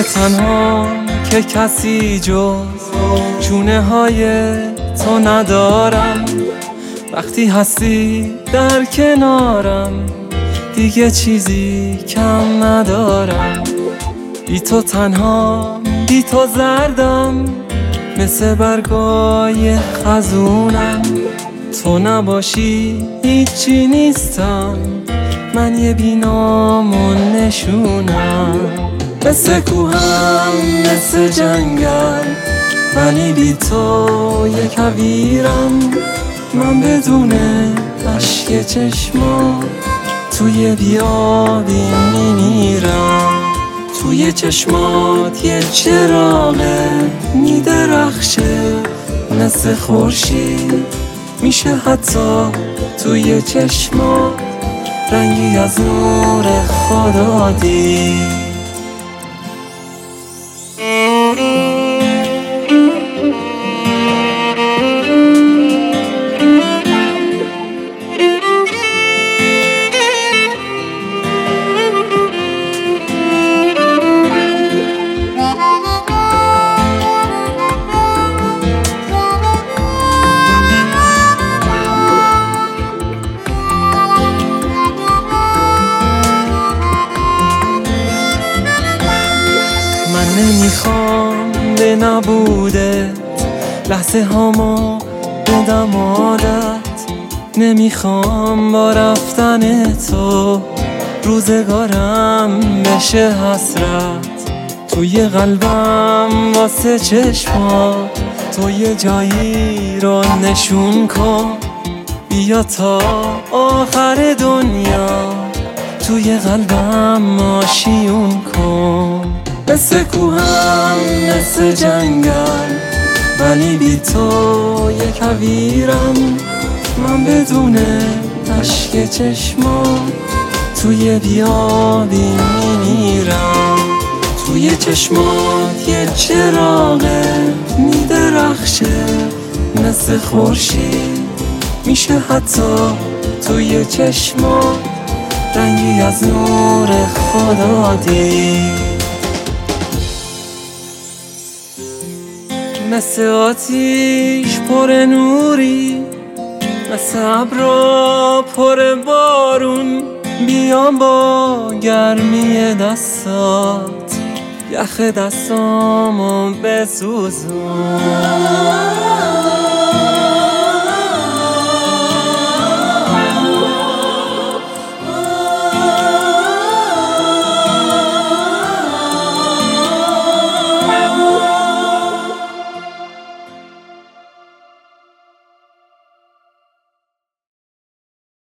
تنها که کسی جز چونه های تو ندارم. وقتی هستی در کنارم دیگه چیزی کم ندارم. بی تو تنها، بی تو زردم، مثل برگای خزونم. تو نباشی هیچی نیستم، من یه بینام و نشونم. مثل کوهم، مثل جنگل، ولی بی تو یه کویرم. من بدون اشک چشمات توی بیابی میمیرم. توی چشمات یه چراغه میدرخشه مثل خورشید. میشه حتی توی چشمات رنگی از نور خدا دید. نمیخوام به نبودت لحظه هامو بدم عادت. نمیخوام با رفتن تو روزگارم بشه حسرت. توی قلبم واسه چشمات تو یه جایی رو نشون کن. بیا تا آخر دنیا توی قلبم آشیون کن. مثل کوهم، مثل جنگل، ولی بی تو یه کویرم. من بدون اشک چشمات توی بیابی میمیرم. توی چشمات یه چراغه میدرخشه مثل خورشید. میشه حتی توی چشمات رنگی از نور خدا دید. مثل آتیش پر نوری، مثل ابرا پر بارون. بیا با گرمی دستات یخ دستامو بسوزون.